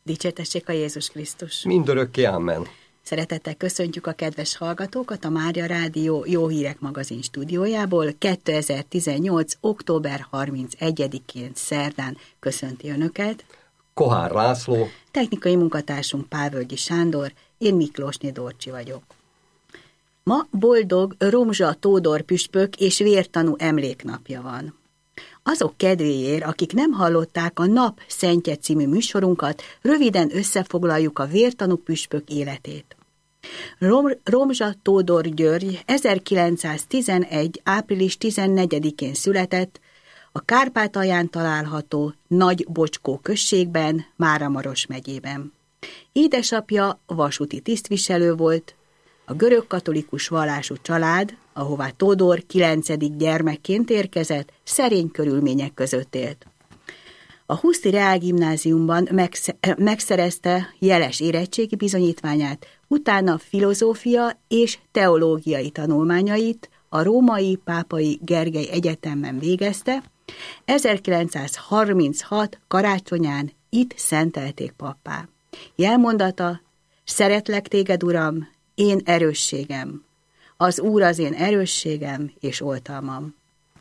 Dicsértessék a Jézus Krisztus! Mindörökké amen. Szeretettel köszöntjük a kedves hallgatókat a Mária Rádió Jó Hírek magazin stúdiójából. 2018. október 31-én szerdán köszönti Önöket Kohár László, technikai munkatársunk Pálvölgyi Sándor, én Miklósné Dorcsi vagyok. Ma boldog Romzsa Tódor püspök és vértanú emléknapja van. Azok kedvéért, akik nem hallották a Nap Szentje című műsorunkat, röviden összefoglaljuk a vértanú püspök életét. Romzsa Tódor György 1911. április 14-én született, a Kárpátalján található Nagy Bocskó községben, Máramaros megyében. Édesapja vasúti tisztviselő volt, a görögkatolikus vallású család, ahová Tódor 9. gyermekként érkezett, szerény körülmények között élt. A Huszti Reálgimnáziumban megszerezte jeles érettségi bizonyítványát, utána filozófia és teológiai tanulmányait a Római Pápai Gergely Egyetemben végezte, 1936 karácsonyán itt szentelték pappá. Jelmondata: szeretlek téged, Uram, én erősségem. Az Úr az én erősségem és oltalmam.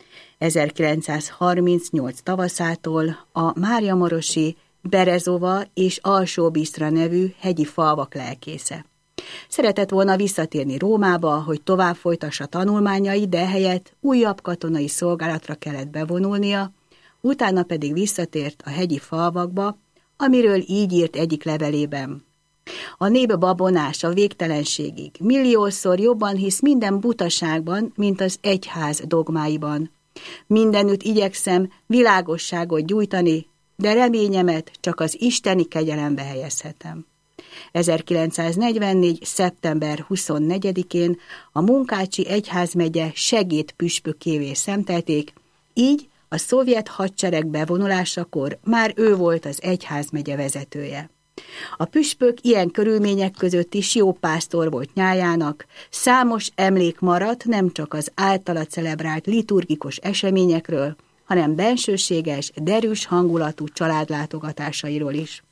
1938 tavaszától a máriamarosi Berezova és Alsó-Bisztra nevű hegyi falvak lelkésze. Szeretett volna visszatérni Rómába, hogy tovább folytassa tanulmányait, de ehelyett újabb katonai szolgálatra kellett bevonulnia, utána pedig visszatért a hegyi falvakba, amiről így írt egyik levelében: a nép babonás a végtelenségig, milliószor jobban hisz minden butaságban, mint az egyház dogmáiban. Mindenütt igyekszem világosságot gyújtani, de reményemet csak az isteni kegyelembe helyezhetem. 1944. szeptember 24-én a Munkácsi egyházmegye segédpüspökévé szentelték, így a szovjet hadsereg bevonulásakor már ő volt az egyházmegye vezetője. A püspök ilyen körülmények között is jó pásztor volt nyájának, számos emlék maradt nem csak az általa celebrált liturgikus eseményekről, hanem bensőséges, derűs hangulatú családlátogatásairól is.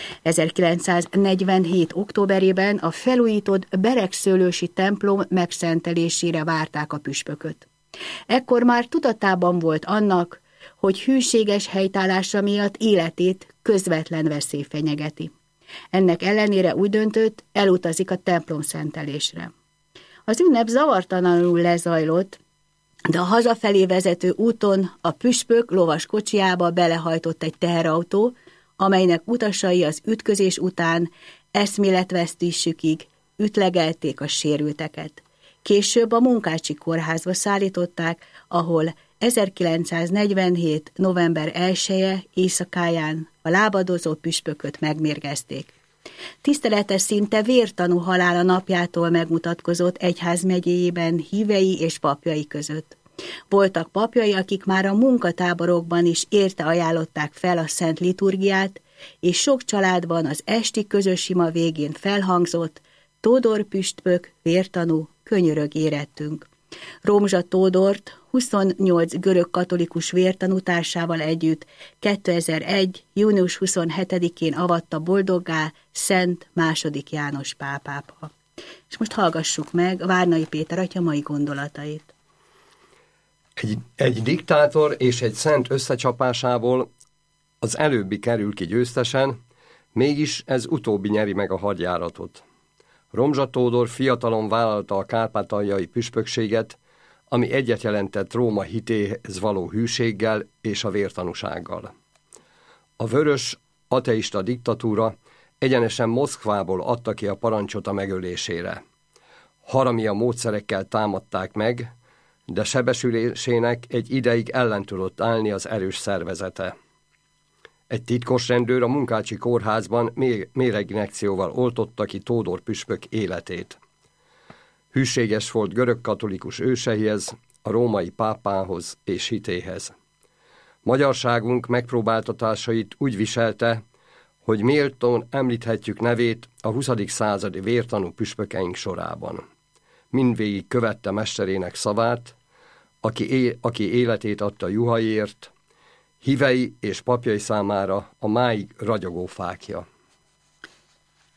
1947. októberében a felújított Beregszőlősi templom megszentelésére várták a püspököt. Ekkor már tudatában volt annak, hogy hűséges helytállása miatt életét közvetlen veszély fenyegeti. Ennek ellenére úgy döntött, elutazik a templom szentelésre. Az ünnep zavartalanul lezajlott, de a hazafelé vezető úton a püspök lovas kocsiába belehajtott egy teherautó, amelynek utasai az ütközés után eszméletvesztésükig ütlegelték a sérülteket. Később a Munkácsi kórházba szállították, ahol 1947. november 1-e éjszakáján a lábadozó püspököt megmérgezték. Tisztelete szinte vértanú halála napjától megmutatkozott egyházmegyéjében hívei és papjai között. Voltak papjai, akik már a munkatáborokban is érte ajánlották fel a szent liturgiát, és sok családban az esti közös ima végén felhangzott: Tódor püspök, vértanú, könyörög érettünk. Romzsa Tódort 28 görög katolikus vértanútársával együtt 2001. június 27-én avatta boldoggá Szent II. János pápápa. És most hallgassuk meg Várnai Péter atya mai gondolatait. Egy diktátor és egy szent összecsapásából az előbbi kerül ki győztesen, mégis ez utóbbi nyeri meg a hadjáratot. Romzsa Tódor fiatalon vállalta a kárpátaljai püspökséget, ami egyet jelentett Róma hitéhez való hűséggel és a vértanúsággal. A vörös ateista diktatúra egyenesen Moszkvából adta ki a parancsot a megölésére. Haramia módszerekkel támadták meg, de sebesülésének egy ideig ellen tudott állni az erős szervezete. Egy titkos rendőr a Munkácsi kórházban méreginjekcióval oltotta ki Tódor püspök életét. Hűséges volt görögkatolikus őseihez, a római pápához és hitéhez. Magyarságunk megpróbáltatásait úgy viselte, hogy méltón említhetjük nevét a 20. századi vértanú püspökeink sorában. Mindvégig követte mesterének szavát, aki életét adta juhaiért, hívei és papjai számára a máig ragyogó fákja.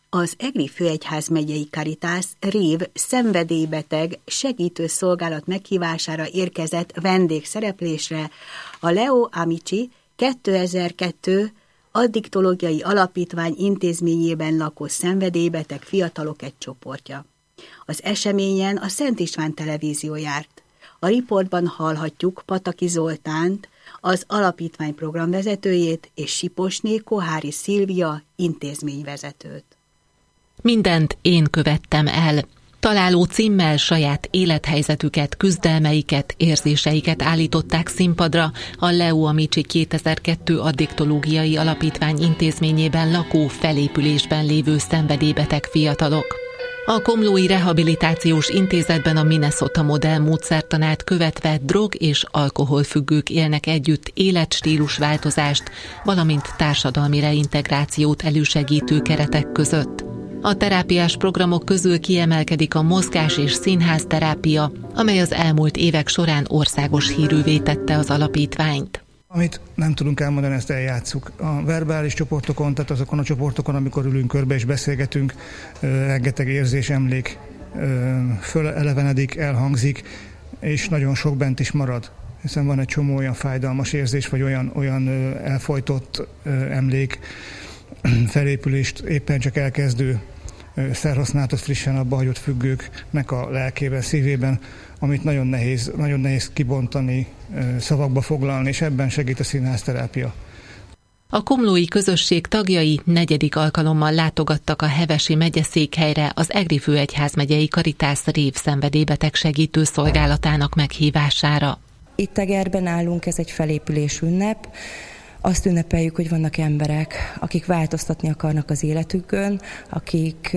Az Egri Főegyházmegyei Caritas Rév szenvedélybeteg segítőszolgálat meghívására érkezett vendégszereplésre a Leo Amici 2002 Addiktológiai Alapítvány intézményében lakó szenvedélybeteg fiatalok egy csoportja. Az eseményen a Szent István Televízió járt. A riportban hallhatjuk Pataki Zoltánt, az alapítvány programvezetőjét, és Siposné Kohári Szilvia intézményvezetőt. Mindent én követtem el. Találó címmel saját élethelyzetüket, küzdelmeiket, érzéseiket állították színpadra a Leo Amici 2002 Addiktológiai Alapítvány intézményében lakó felépülésben lévő szenvedélybeteg fiatalok. A Komlói Rehabilitációs Intézetben a Minnesota modell módszertanát követve drog- és alkoholfüggők élnek együtt életstílusváltozást, valamint társadalmi reintegrációt elősegítő keretek között. A terápiás programok közül kiemelkedik a mozgás- és színházterápia, amely az elmúlt évek során országos hírűvé tette az alapítványt. Amit nem tudunk elmondani, ezt eljátsszuk. A verbális csoportokon, tehát azokon a csoportokon, amikor ülünk körbe és beszélgetünk, rengeteg érzés, emlék fölelevenedik, elhangzik, és nagyon sok bent is marad. Hiszen van egy csomó olyan fájdalmas érzés, vagy olyan elfojtott emlék, felépülést éppen csak elkezdő, szerhasználatot frissen abba hagyott függőknek a lelkében, szívében, amit nagyon nehéz kibontani, szavakba foglalni, és ebben segít a színházterápia. A komlói közösség tagjai 4. alkalommal látogattak a Hevesi megyeszékhelyre az Egri Főegyházmegyei Caritas Rév szenvedélybeteg segítő szolgálatának meghívására. Itt Egerben állunk, ez egy felépülés ünnep. Azt ünnepeljük, hogy vannak emberek, akik változtatni akarnak az életükön, akik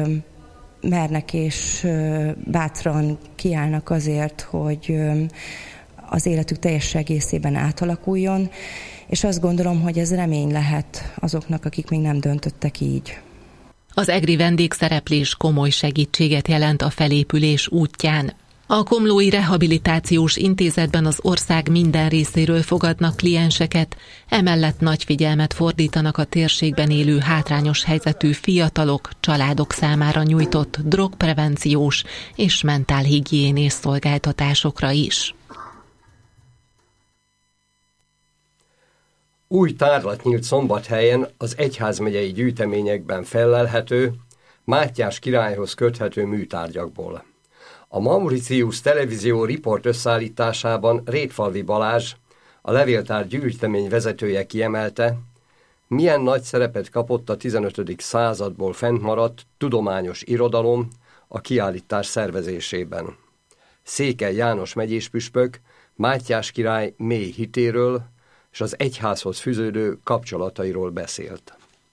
mernek és bátran kiállnak azért, hogy az életük teljes egészében átalakuljon, és azt gondolom, hogy ez remény lehet azoknak, akik még nem döntöttek így. Az egri vendégszereplés komoly segítséget jelent a felépülés útján. A Komlói Rehabilitációs Intézetben az ország minden részéről fogadnak klienseket, emellett nagy figyelmet fordítanak a térségben élő hátrányos helyzetű fiatalok, családok számára nyújtott drogprevenciós és mentálhigiénés szolgáltatásokra is. Új tárlat nyílt Szombathelyen az egyházmegyei gyűjteményekben fellelhető, Mátyás királyhoz köthető műtárgyakból. A Mauritius Televízió riport összeállításában Rétfalvi Balázs, a levéltár gyűjtemény vezetője kiemelte, milyen nagy szerepet kapott a 15. századból fennmaradt tudományos irodalom a kiállítás szervezésében. Székely János megyéspüspök Mátyás király mély hitéről és az egyházhoz fűződő kapcsolatairól beszélt.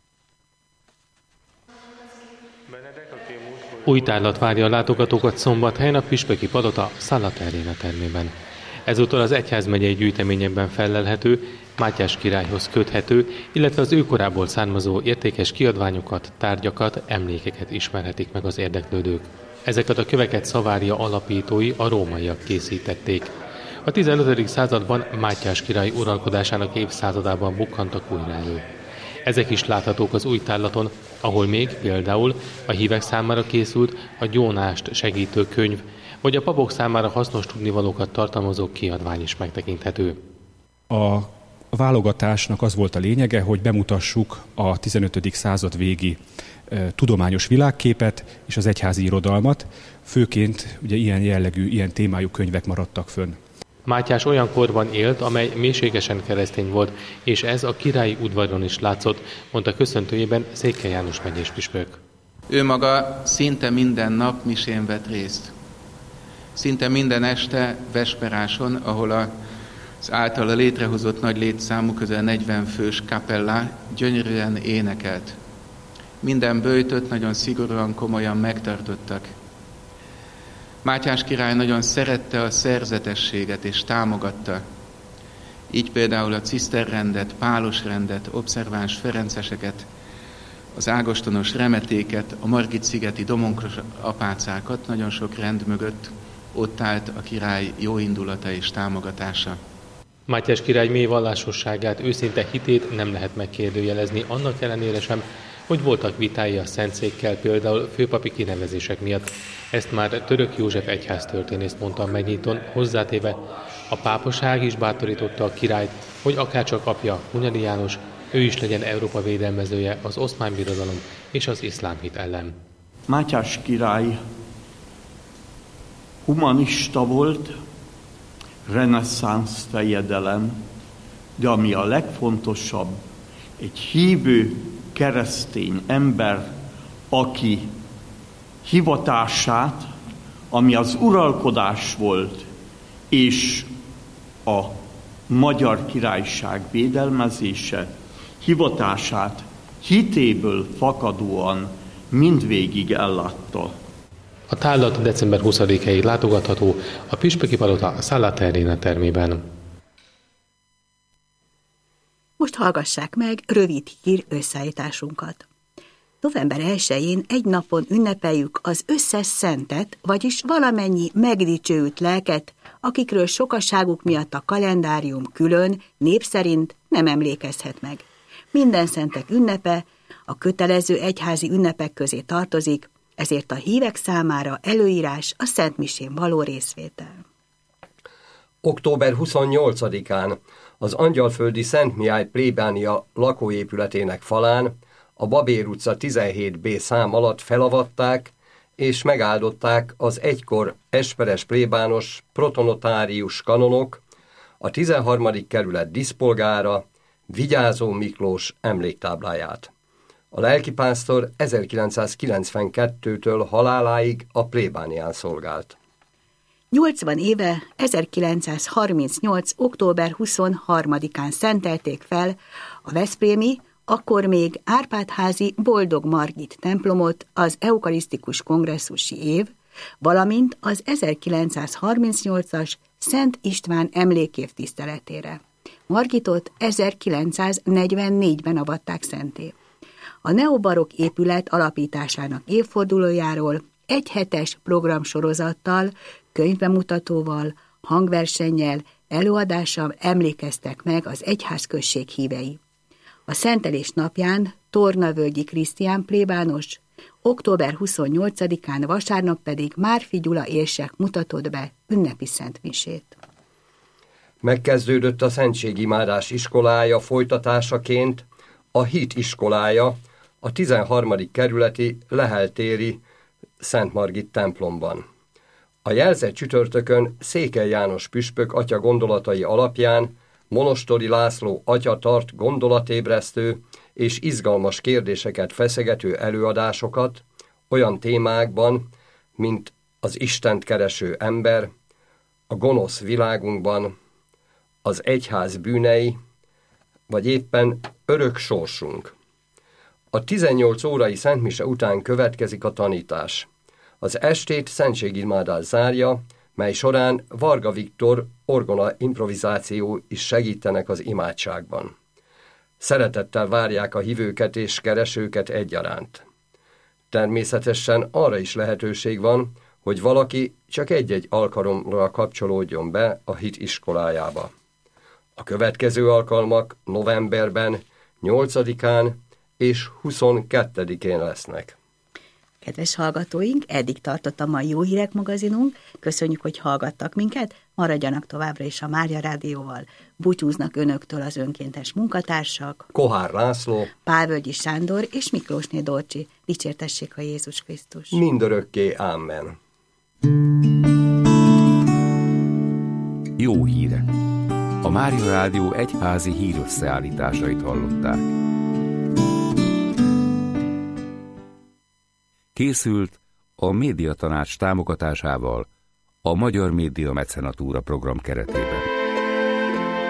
Új tárlat várja a látogatókat Szombathelyen a Püspöki Palota Szallat Aréna termében. Ezúttal az egyházmegyei gyűjteményekben fellelhető, Mátyás királyhoz köthető, illetve az ő korából származó értékes kiadványokat, tárgyakat, emlékeket ismerhetik meg az érdeklődők. Ezeket a köveket Szavária alapítói, a rómaiak készítették. A 15. században Mátyás király uralkodásának évszázadában bukkantak újra elő. Ezek is láthatók az új tárlaton, ahol még például a hívek számára készült a gyónást segítő könyv, vagy a papok számára hasznos tudnivalókat tartalmazó kiadvány is megtekinthető. A válogatásnak az volt a lényege, hogy bemutassuk a 15. század végi tudományos világképet és az egyházi irodalmat, főként ugye ilyen jellegű, ilyen témájú könyvek maradtak fönn. Mátyás olyan korban élt, amely mélységesen keresztény volt, és ez a királyi udvaron is látszott, mondta köszöntőjében Székely János megyéspüspök. Ő maga szinte minden nap misén vett részt. Szinte minden este vesperáson, ahol az általa létrehozott nagy létszámú, közel 40 fős kapella gyönyörűen énekelt. Minden böjtöt nagyon szigorúan, komolyan megtartottak. Mátyás király nagyon szerette a szerzetességet és támogatta. Így például a ciszterrendet, pálosrendet, obszerváns ferenceseket, az ágostonos remetéket, a Margit-szigeti domonkos apácákat nagyon sok rend mögött ott állt a király jó indulata és támogatása. Mátyás király mély vallásosságát, őszinte hitét nem lehet megkérdőjelezni, annak ellenére sem, hogy voltak vitái a szentszékkel, például főpapi kinevezések miatt. Ezt már Török József egyháztörténész mondta a megnyitón, hozzátéve, a pápaság is bátorította a királyt, hogy akárcsak apja, Hunyadi János, ő is legyen Európa védelmezője az Oszmán Birodalom és az iszlám hit ellen. Mátyás király humanista volt, reneszánsz fejedelem, de ami a legfontosabb, egy hívő keresztény ember, aki hivatását, ami az uralkodás volt, és a Magyar Királyság védelmezése, hivatását hitéből fakadóan mindvégig ellátta. A tárlat december 20-ig látogatható a Püspöki Palota Szallata Aréna termében. Most hallgassák meg rövid hír összeállításunkat. November 1-én egy napon ünnepeljük az összes szentet, vagyis valamennyi megdicsőült lelket, akikről sokaságuk miatt a kalendárium külön, név szerint nem emlékezhet meg. Minden szentek ünnepe a kötelező egyházi ünnepek közé tartozik, ezért a hívek számára előírás a szentmisén való részvétel. Október 28-án az Angyalföldi Szent Mihály plébánia lakóépületének falán a Babér utca 17B szám alatt felavatták és megáldották az egykor esperes plébános protonotárius kanonok, a 13. kerület díszpolgára, Vigyázó Miklós emléktábláját. A lelkipásztor 1992-től haláláig a plébánián szolgált. 80 éve, 1938. október 23-án szentelték fel a veszprémi, akkor még Árpád-házi Boldog Margit templomot az eukarisztikus kongresszusi év, valamint az 1938-as Szent István emlékév tiszteletére. Margitot 1944-ben avatták szentté. A neobarokk épület alapításának évfordulójáról egyhetes programsorozattal, könyvbemutatóval, hangversennyel, előadással emlékeztek meg az egyházközség hívei. A szentelés napján Tornavölgyi Krisztián plébános, október 28-án vasárnap pedig Márfi Gyula érsek mutatott be ünnepi szentmisét. Megkezdődött a szentségimádás iskolája folytatásaként a Hit iskolája a 13. kerületi Lehel-téri Szent Margit templomban. A jelzett csütörtökön Székely János püspök atya gondolatai alapján Monostori László atya tart gondolatébresztő és izgalmas kérdéseket feszegető előadásokat olyan témákban, mint az Istent kereső ember, a gonosz világunkban, az egyház bűnei, vagy éppen örök sorsunk. A 18 órai szentmise után következik a tanítás. Az estét szentségimádás zárja, mely során Varga Viktor orgona improvizáció is segítenek az imádságban. Szeretettel várják a hívőket és keresőket egyaránt. Természetesen arra is lehetőség van, hogy valaki csak egy-egy alkalomra kapcsolódjon be a Hit iskolájába. A következő alkalmak novemberben 8-án és 22-én lesznek. Kedves hallgatóink, eddig tartott a mai Jó Hírek magazinunk. Köszönjük, hogy hallgattak minket, maradjanak továbbra is a Mária Rádióval. Búcsúznak önöktől az önkéntes munkatársak, Kohár László, Pálvölgyi Sándor és Miklósné Dorcsi. Dicsértessék a Jézus Krisztus. Mindörökké, Amen. Jó hírek. A Mária Rádió egyházi hírösszeállításait hallották. Készült a Médiatanács támogatásával a Magyar Média Mecenatúra program keretében.